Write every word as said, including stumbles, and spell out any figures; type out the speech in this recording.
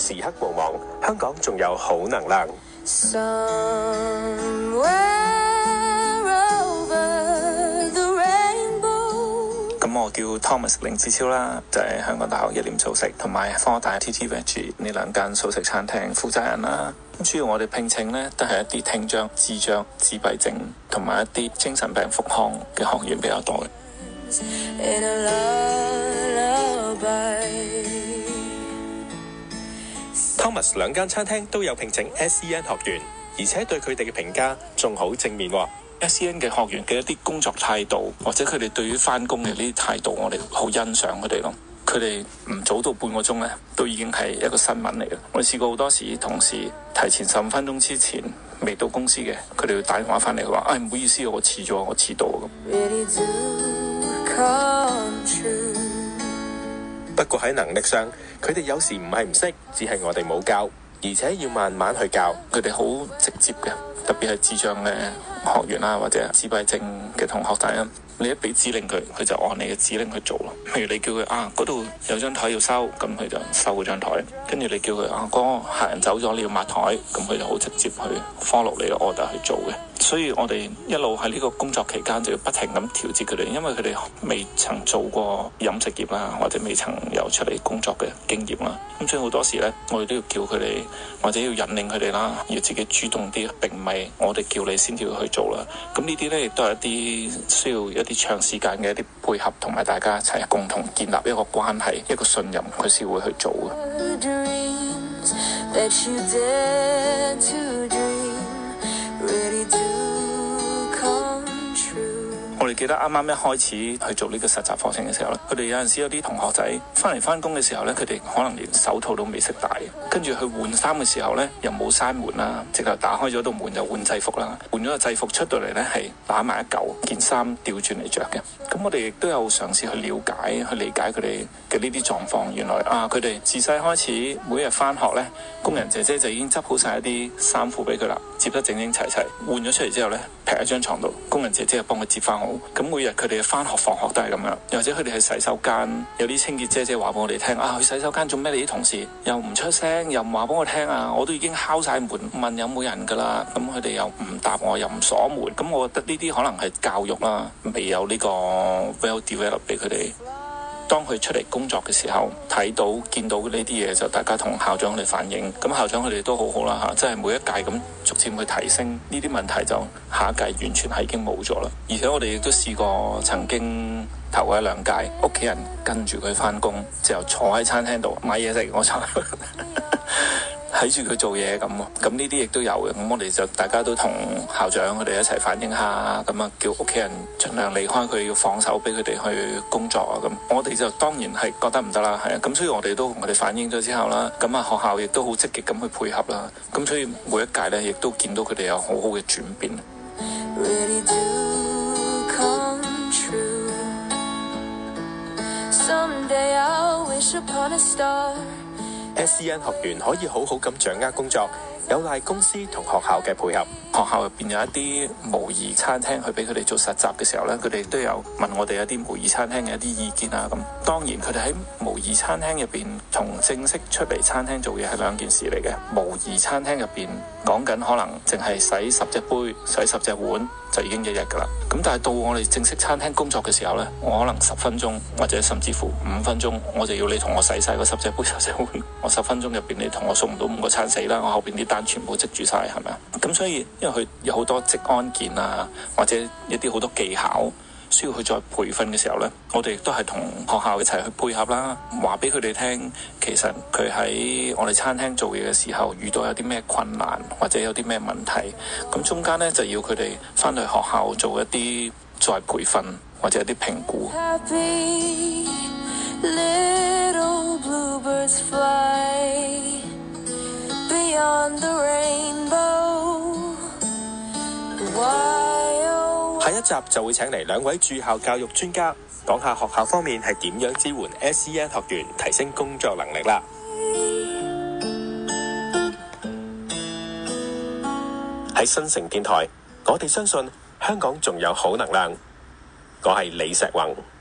時刻無望，香港仲有好能量。 咁我叫 Thomas 凌志超啦，就係、是、香港大學一臉素食同埋科大 T T Veg 呢兩間素食餐廳負責人啦。咁主要我哋聘請呢，都係一啲聽障、智障、自閉症同埋一啲精神病復康嘅學員比較多嘅。 Thomas 兩間餐廳都有聘請 S E N 學員，而且對佢哋嘅評價仲好正面喎。 S E N 嘅學員嘅一啲工作態度，或者佢哋對於返工嘅呢啲態度，我哋好欣賞佢哋咯。佢哋唔早到半個鐘咧，都已經係一個新聞嚟嘅。我哋試過好多時，同事提前十五分鐘之前未到公司嘅，佢哋會打電話返嚟話：唉、哎，唔好意思，我遲咗，我遲到咁。 不過喺能力上，佢哋有時唔係唔識，只係我哋冇教，而且要慢慢去教。 佢哋好直接嘅，特別係智障嘅學員啦，或者自閉症嘅同學仔啊，你一俾指令佢，佢就按你嘅指令去做咯。譬如你叫佢啊，嗰度有張台要收，咁佢就收嗰張台。跟住你叫佢啊，嗰個客人走咗，你要抹台，咁佢就好直接去 follow 你嘅 order 去做嘅。所以我哋一路喺呢個工作期間就要不停咁調節佢哋，因為佢哋未曾做過飲食業啦，或者未曾有出嚟工作嘅經驗啦。咁所以好多時咧，我哋都要叫佢哋，或者要引領佢哋啦，要自己主動啲，並唔係我哋叫你先至要去做啦。咁呢啲咧亦都係一啲需要一啲長時間嘅一啲配合，同埋大家一齊共同建立一個關係、一個信任，佢先會去做嘅。我哋記得啱啱一開始去做呢個實習課程嘅時候咧，佢哋有陣時有啲同學仔翻嚟翻工嘅時候咧，佢哋可能連手套都未識戴，跟住去換衫嘅時候咧，又冇閂門啦，直頭打開咗道門就換制服啦，換咗個制服出到嚟咧係打埋一嚿件衫調轉嚟着嘅。咁我哋亦都有嘗試去了解、去理解佢哋嘅呢啲狀況。原來啊，佢哋自細開始每日翻學咧，工人姐姐就已經執好晒一啲衫褲俾佢啦，摺得整整齊齊，換咗出嚟之後咧，劈喺張床度，工人姐姐就幫佢摺翻好。咁每日佢哋嘅返學放學都係咁樣，又或者佢哋去洗手間，有啲清潔姐姐話俾我哋聽啊，去洗手間做咩？你啲同事又唔出聲，又唔話俾我聽啊，我都已經敲晒門問有冇人噶啦，咁佢哋又唔答我，又唔鎖門，咁我覺得呢啲可能係教育啦，未有呢個 well develop 俾佢哋。當佢出嚟工作嘅時候，睇到見到呢啲嘢，就大家同校長嚟反映，咁校長佢哋都好好啦嚇，即係每一屆咁逐漸去提升呢啲問題，就下一屆完全係已經冇咗啦。而且我哋亦都試過曾經頭嗰一兩屆，屋企人跟住佢翻工，之後坐喺餐廳度買嘢食，我就睇住佢做嘢咁，咁呢啲亦都有嘅。咁我哋就大家都同校長佢哋一齊反映下，咁啊叫屋企人盡量離開佢，要放手俾佢哋去工作啊。咁我哋就當然係覺得唔得啦，係啊。咁所以我哋都同佢哋反映咗之後啦，咁啊學校亦都好積極咁去配合啦。咁所以每一屆咧，亦都見到佢哋有好好嘅轉變。Ready to come true. Someday I'll wish upon a star.S E N 學員可以好好咁掌握工作，有賴公司同學校嘅配合。 學校入邊有一啲模擬餐廳去俾佢哋做實習嘅時候咧，佢哋都有問我哋一啲模擬餐廳嘅一啲意見啊。咁當然佢哋喺模擬餐廳入邊同正式出嚟餐廳做嘢係兩件事嚟嘅。模擬餐廳入邊講緊可能淨係洗十隻杯、洗十隻碗就已經一日噶啦。咁但係到我哋正式餐廳工作嘅時候咧，我可能十分鐘或者甚至乎五分鐘，我就要你同我洗晒嗰十隻杯、十隻碗。我十分鐘入邊你同我送唔到五個餐死啦，我後邊啲單全部積住晒，係咪啊？咁所以因為佢有好多職安健啊，或者一啲好多技巧需要去再培訓嘅時候呢，我哋亦都係同學校一齊去配合啦，話俾佢哋聽，其實佢喺我哋餐廳做嘢嘅時候遇到有啲咩困難或者有啲咩問題，咁中間呢，就要佢哋翻去學校做一啲再培訓或者一啲評估。Happy little bluebirds fly beyond the rainbow. 下一集就會請嚟兩位駐校教育專家，講下學校方面係點樣支援 S E N 學員提升工作能力啦。喺新城電台，我哋相信香港仲有好能量。我係李石宏。